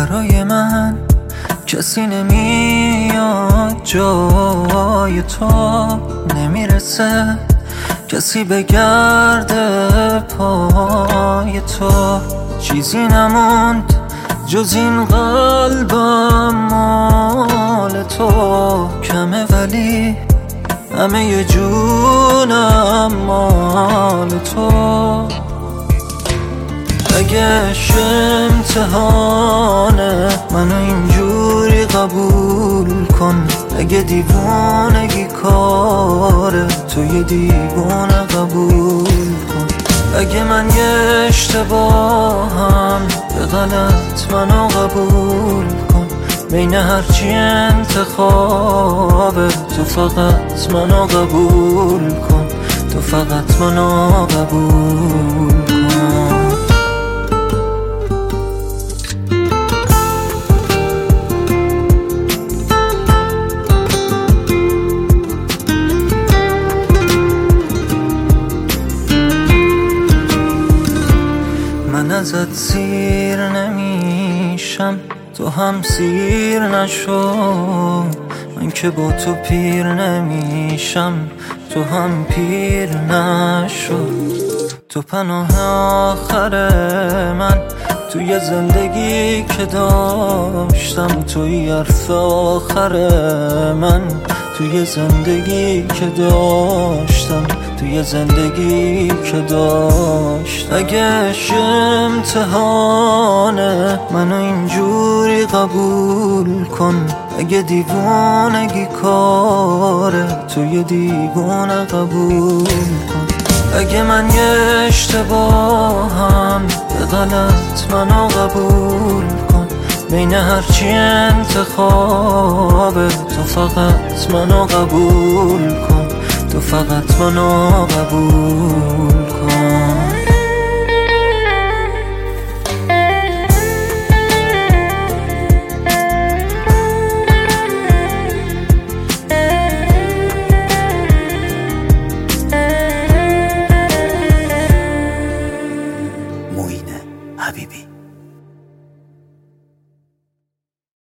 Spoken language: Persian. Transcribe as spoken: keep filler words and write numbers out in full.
برای من کسی نمیاد جای تو، نمیرسه کسی بگرده پای تو. چیزی نموند جز این قلبم مال تو، کمه ولی همه ی جونم مال تو. اگه امتحانه منو اینجوری قبول کن، اگه دیوونگی کاره تو یه دیوونه قبول کن. اگه من یه اشتباهم به غلط منو قبول کن، بین هرچی انتخابه تو فقط منو قبول کن، تو فقط منو قبول کن. من ازت سیر نمیشم تو هم سیر نشو، من که با تو پیر نمیشم تو هم پیر نشو. تو پناه آخر من توی زندگی که داشتم، توی حرف آخر من توی زندگی که داشتم، توی زندگی که داشت. اگه امتحانه منو اینجوری قبول کن، اگه دیوونگی کاره توی دیوونه قبول کن. اگه من یه اشتباهم به غلط منو قبول کن، بین هرچی انتخابه تو فقط منو قبول کن، تو فقط منو قبول کن.